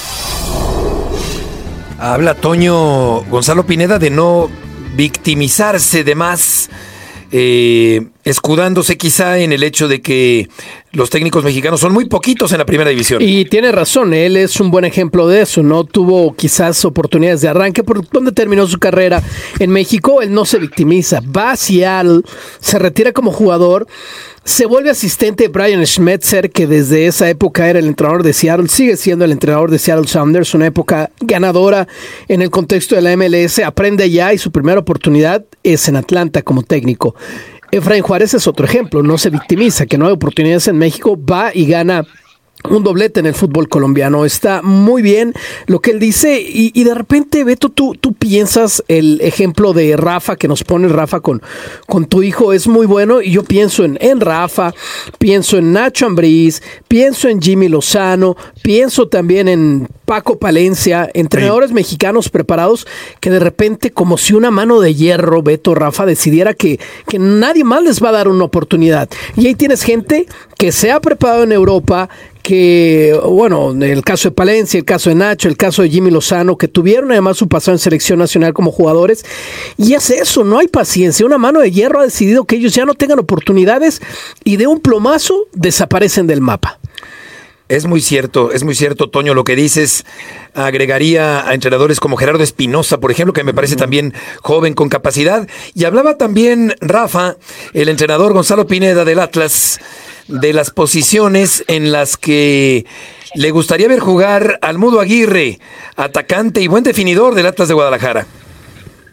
Habla Toño Gonzalo Pineda de no victimizarse de más, escudándose quizá en el hecho de que los técnicos mexicanos son muy poquitos en la primera división. Y tiene razón, él es un buen ejemplo de eso, no tuvo quizás oportunidades de arranque, por donde terminó su carrera en México, él no se victimiza, va a Seattle, se retira como jugador, se vuelve asistente de Brian Schmetzer, que desde esa época era el entrenador de Seattle, sigue siendo el entrenador de Seattle Sounders, una época ganadora en el contexto de la MLS, aprende allá y su primera oportunidad es en Atlanta como técnico. Efraín Juárez es otro ejemplo, no se victimiza, que no hay oportunidades en México, va y gana un doblete en el fútbol colombiano. Está muy bien lo que él dice y de repente, Beto, tú piensas el ejemplo de Rafa que nos pone Rafa con tu hijo es muy bueno y yo pienso en Rafa, pienso en Nacho Ambriz, pienso en Jimmy Lozano, pienso también en Paco Palencia, entrenadores mexicanos preparados que de repente como si una mano de hierro, Beto, Rafa, decidiera que nadie más les va a dar una oportunidad. Y ahí tienes gente que se ha preparado en Europa, que, bueno, el caso de Palencia, el caso de Nacho, el caso de Jimmy Lozano, que tuvieron además su pasado en selección nacional como jugadores, y es eso, no hay paciencia, una mano de hierro ha decidido que ellos ya no tengan oportunidades y de un plomazo desaparecen del mapa. Es muy cierto, Toño, lo que dices. Agregaría a entrenadores como Gerardo Espinosa, por ejemplo, que me parece también joven con capacidad, y hablaba también Rafa, el entrenador Gonzalo Pineda del Atlas, de las posiciones en las que le gustaría ver jugar al Mudo Aguirre, atacante y buen definidor del Atlas de Guadalajara.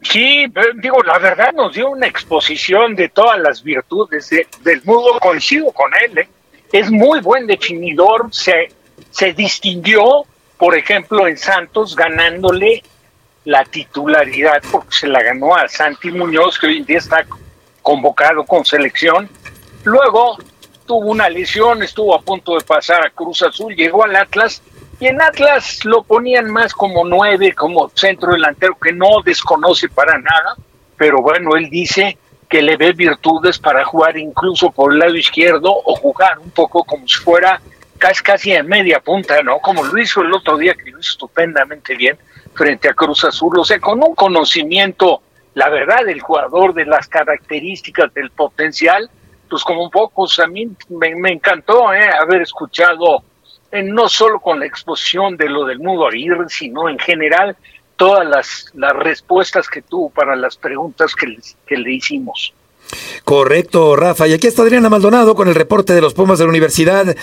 Sí, digo, la verdad nos dio una exposición de todas las virtudes del Mudo, coincido con él, es muy buen definidor, se distinguió, por ejemplo, en Santos, ganándole la titularidad, porque se la ganó a Santi Muñoz, que hoy en día está convocado con selección. Luego tuvo una lesión, estuvo a punto de pasar a Cruz Azul, llegó al Atlas, y en Atlas lo ponían más como 9, como centro delantero, que no desconoce para nada, pero bueno, él dice que le ve virtudes para jugar incluso por el lado izquierdo o jugar un poco como si fuera casi en media punta, ¿no? Como lo hizo el otro día, que lo hizo estupendamente bien frente a Cruz Azul, o sea, con un conocimiento, la verdad, del jugador, de las características, del potencial, pues como pocos. A mí me encantó haber escuchado, no solo con la exposición de lo del Mudo Aguirre, sino en general todas las respuestas que tuvo para las preguntas que le hicimos. Correcto, Rafa. Y aquí está Adriana Maldonado con el reporte de los Pumas de la Universidad.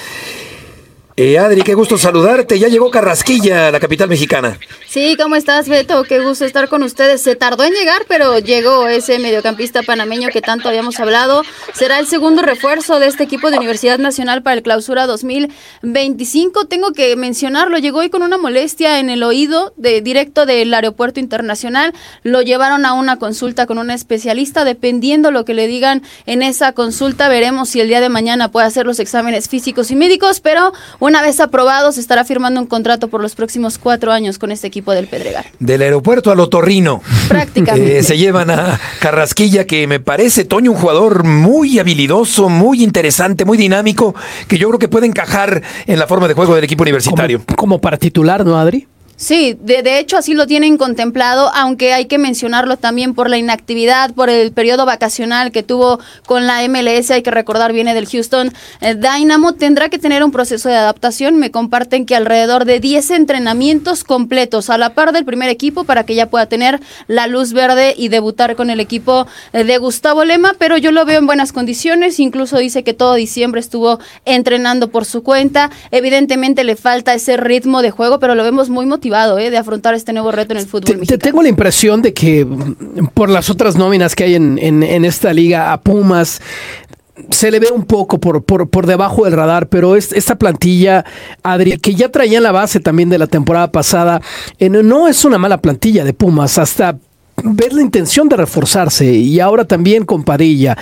Adri, qué gusto saludarte. Ya llegó Carrasquilla a la capital mexicana. Sí, ¿cómo estás, Beto? Qué gusto estar con ustedes. Se tardó en llegar, pero llegó ese mediocampista panameño que tanto habíamos hablado. Será el segundo refuerzo de este equipo de Universidad Nacional para el Clausura 2025. Tengo que mencionarlo, llegó hoy con una molestia en el oído directo del Aeropuerto Internacional. Lo llevaron a una consulta con un especialista. Dependiendo lo que le digan en esa consulta, veremos si el día de mañana puede hacer los exámenes físicos y médicos, pero una vez aprobado, se estará firmando un contrato por los próximos 4 años con este equipo del Pedregal. Del aeropuerto al Otorrino. Prácticamente. Se llevan a Carrasquilla, que me parece, Toño, un jugador muy habilidoso, muy interesante, muy dinámico, que yo creo que puede encajar en la forma de juego del equipo universitario. Como para titular, ¿no, Adri? Sí, de hecho así lo tienen contemplado, aunque hay que mencionarlo también por la inactividad, por el periodo vacacional que tuvo con la MLS. Hay que recordar, viene del Houston Dynamo, tendrá que tener un proceso de adaptación. Me comparten que alrededor de 10 entrenamientos completos a la par del primer equipo para que ya pueda tener la luz verde y debutar con el equipo de Gustavo Lema, pero yo lo veo en buenas condiciones. Incluso dice que todo diciembre estuvo entrenando por su cuenta. Evidentemente le falta ese ritmo de juego, pero lo vemos muy motivado de afrontar este nuevo reto en el fútbol mexicano. Tengo la impresión de que por las otras nóminas que hay en esta liga, a Pumas se le ve un poco por debajo del radar, pero esta plantilla, Adri, que ya traía la base también de la temporada pasada, no es una mala plantilla de Pumas, hasta ver la intención de reforzarse, y ahora también con Padilla.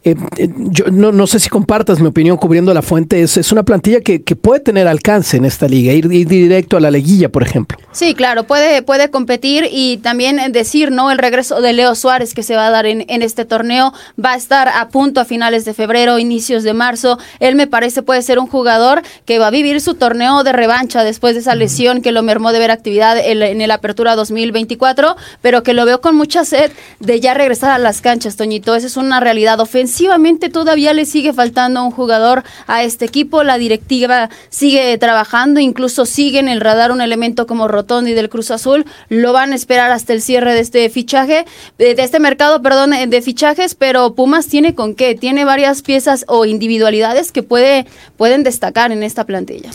Yo no sé si compartas mi opinión cubriendo la fuente. Es una plantilla que puede tener alcance en esta liga, ir directo a la liguilla, por ejemplo. Sí, claro, puede competir, y también decir, ¿no? El regreso de Leo Suárez, que se va a dar en este torneo, va a estar a punto a finales de febrero, inicios de marzo. Él, me parece, puede ser un jugador que va a vivir su torneo de revancha después de esa lesión que lo mermó de ver actividad en el Apertura 2024, pero que lo veo con mucha sed de ya regresar a las canchas, Toñito. Esa es una realidad. Ofensivamente todavía le sigue faltando un jugador a este equipo. La directiva sigue trabajando, incluso sigue en el radar un elemento como Rotondi del Cruz Azul. Lo van a esperar hasta el cierre de este fichaje, de este mercado, de fichajes, pero Pumas tiene con qué. Tiene varias piezas o individualidades que pueden destacar en esta plantilla.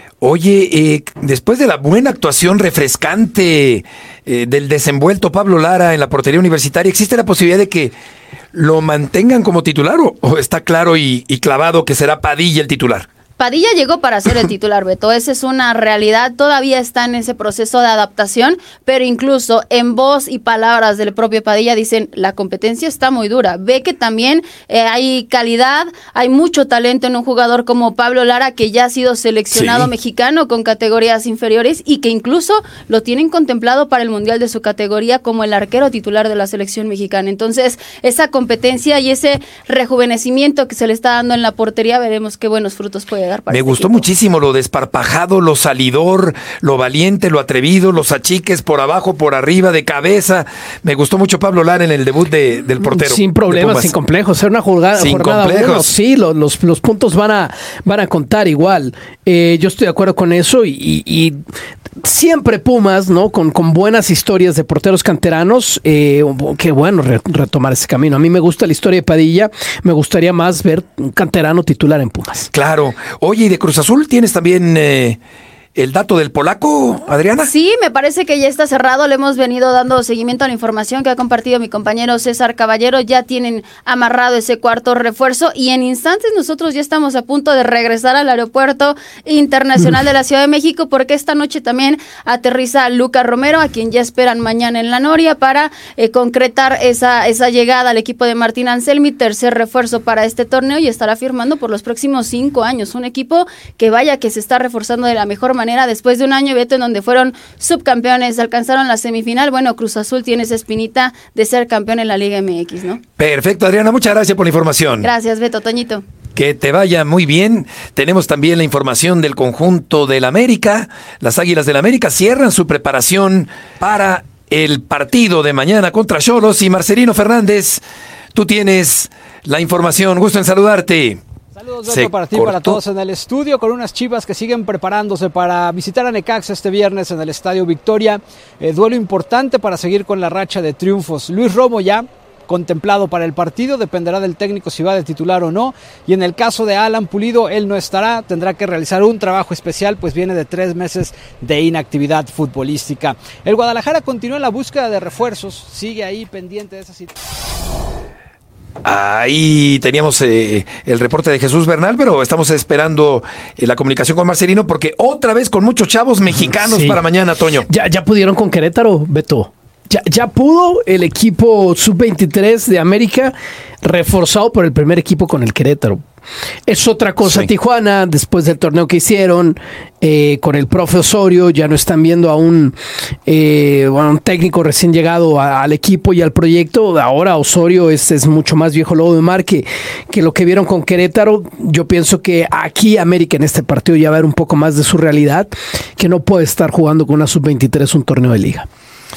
Oye, después de la buena actuación refrescante del desenvuelto Pablo Lara en la portería universitaria, ¿existe la posibilidad de que lo mantengan como titular o está claro y clavado que será Padilla el titular? Padilla llegó para ser el titular, Beto. Esa es una realidad. Todavía está en ese proceso de adaptación, pero incluso en voz y palabras del propio Padilla dicen, la competencia está muy dura. Ve que también hay calidad, hay mucho talento en un jugador como Pablo Lara, que ya ha sido seleccionado mexicano con categorías inferiores y que incluso lo tienen contemplado para el mundial de su categoría como el arquero titular de la selección mexicana. Entonces, esa competencia y ese rejuvenecimiento que se le está dando en la portería, veremos qué buenos frutos puede. Me gustó muchísimo lo desparpajado, lo salidor, lo valiente, lo atrevido, los achiques por abajo, por arriba, de cabeza. Me gustó mucho Pablo Lara en el debut del portero. Sin problemas, sin complejos. Era una jornada buena. Sí, los puntos van a contar igual. Yo estoy de acuerdo con eso y siempre Pumas, ¿no? Con buenas historias de porteros canteranos. Qué bueno retomar ese camino. A mí me gusta la historia de Padilla. Me gustaría más ver un canterano titular en Pumas. Claro. Oye, y de Cruz Azul tienes también el dato del polaco, Adriana. Sí, me parece que ya está cerrado. Le hemos venido dando seguimiento a la información que ha compartido mi compañero César Caballero. Ya tienen amarrado ese cuarto refuerzo y en instantes nosotros ya estamos a punto de regresar al Aeropuerto Internacional de la Ciudad de México, porque esta noche también aterriza Luca Romero, a quien ya esperan mañana en la Noria para concretar esa llegada al equipo de Martín Anselmi, tercer refuerzo para este torneo, y estará firmando por los próximos 5 años. Un equipo que vaya que se está reforzando de la mejor manera después de un año, Beto, en donde fueron subcampeones, alcanzaron la semifinal. Bueno, Cruz Azul tiene esa espinita de ser campeón en la Liga MX, ¿no? Perfecto, Adriana, muchas gracias por la información. Gracias, Beto. Toñito. Que te vaya muy bien. Tenemos también la información del conjunto del América. Las Águilas del América cierran su preparación para el partido de mañana contra Xolos. Y Marcelino Fernández, tú tienes la información. Gusto en saludarte. Saludos, Beto, para ti y para todos en el estudio, con unas Chivas que siguen preparándose para visitar a Necaxa este viernes en el Estadio Victoria. Duelo importante para seguir con la racha de triunfos. Luis Romo ya contemplado para el partido, dependerá del técnico si va de titular o no, y en el caso de Alan Pulido, él no estará, tendrá que realizar un trabajo especial, pues viene de 3 meses de inactividad futbolística. El Guadalajara continúa en la búsqueda de refuerzos, sigue ahí pendiente de esa situación. Ahí teníamos el reporte de Jesús Bernal, pero estamos esperando la comunicación con Marcelino, porque otra vez con muchos chavos mexicanos para mañana, Toño. Ya pudieron con Querétaro, Beto. Ya pudo el equipo sub-23 de América, reforzado por el primer equipo con el Querétaro. Es otra cosa, sí. Tijuana, después del torneo que hicieron con el profe Osorio, ya no están viendo a un técnico recién llegado al equipo y al proyecto. Ahora Osorio es mucho más viejo lobo de mar que lo que vieron con Querétaro. Yo pienso que aquí América en este partido ya va a ver un poco más de su realidad, que no puede estar jugando con una sub-23 un torneo de liga.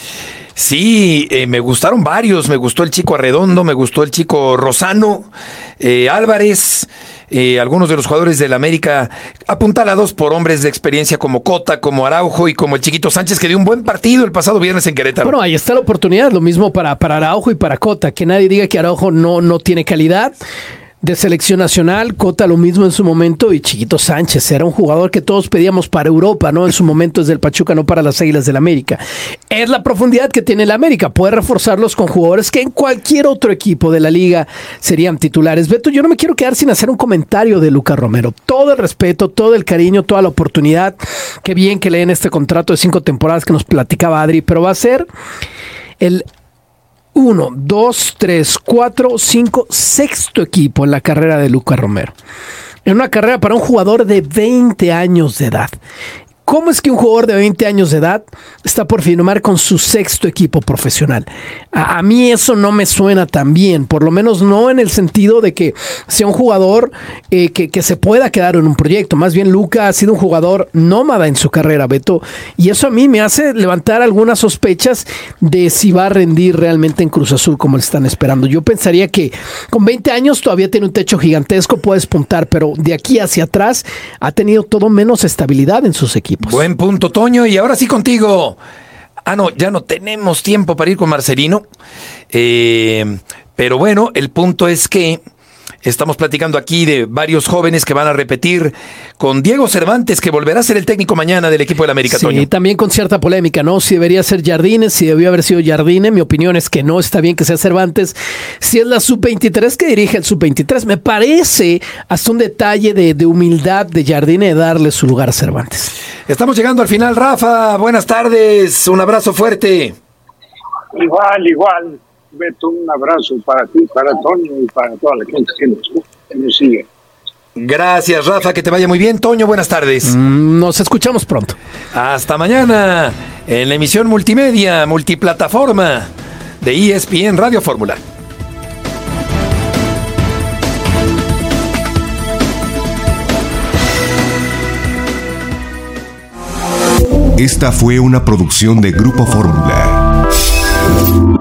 Sí, me gustaron varios. Me gustó el chico Arredondo, me gustó el chico Rosano, Álvarez, algunos de los jugadores del América apuntalados por hombres de experiencia como Cota, como Araujo y como el chiquito Sánchez, que dio un buen partido el pasado viernes en Querétaro. Bueno, ahí está la oportunidad, lo mismo para Araujo y para Cota, que nadie diga que Araujo no tiene calidad de selección nacional. Cota lo mismo en su momento, y Chiquito Sánchez era un jugador que todos pedíamos para Europa, ¿no? En su momento desde el Pachuca, no para las Águilas del América. Es la profundidad que tiene el América, puede reforzarlos con jugadores que en cualquier otro equipo de la liga serían titulares. Beto, yo no me quiero quedar sin hacer un comentario de Luca Romero. Todo el respeto, todo el cariño, toda la oportunidad. Qué bien que leen este contrato de 5 temporadas que nos platicaba Adri, pero va a ser el 1, 2, 3, 4, 5, sexto equipo en la carrera de Luca Romero. En una carrera para un jugador de 20 años de edad. ¿Cómo es que un jugador de 20 años de edad está por firmar con su sexto equipo profesional? A mí eso no me suena tan bien, por lo menos no en el sentido de que sea un jugador que se pueda quedar en un proyecto. Más bien Luca ha sido un jugador nómada en su carrera, Beto, y eso a mí me hace levantar algunas sospechas de si va a rendir realmente en Cruz Azul como le están esperando. Yo pensaría que con 20 años todavía tiene un techo gigantesco, puede despuntar, pero de aquí hacia atrás ha tenido todo menos estabilidad en sus equipos. Buen punto, Toño, y ahora sí contigo. No, ya no tenemos tiempo para ir con Marcelino, pero bueno, el punto es que estamos platicando aquí de varios jóvenes que van a repetir con Diego Cervantes, que volverá a ser el técnico mañana del equipo del América, Toño. Sí, también con cierta polémica, ¿no? Si debería ser Jardine, si debió haber sido Jardine. Mi opinión es que no está bien que sea Cervantes. Si es la sub-23 que dirige el sub-23, me parece hasta un detalle de humildad de Jardine de darle su lugar a Cervantes. Estamos llegando al final, Rafa. Buenas tardes, un abrazo fuerte. Igual. Beto, un abrazo para ti, para Toño y para toda la gente que nos sigue. Gracias, Rafa, que te vaya muy bien. Toño, buenas tardes. Nos escuchamos pronto. Hasta mañana en la emisión multimedia, multiplataforma de ESPN Radio Fórmula. Esta fue una producción de Grupo Fórmula.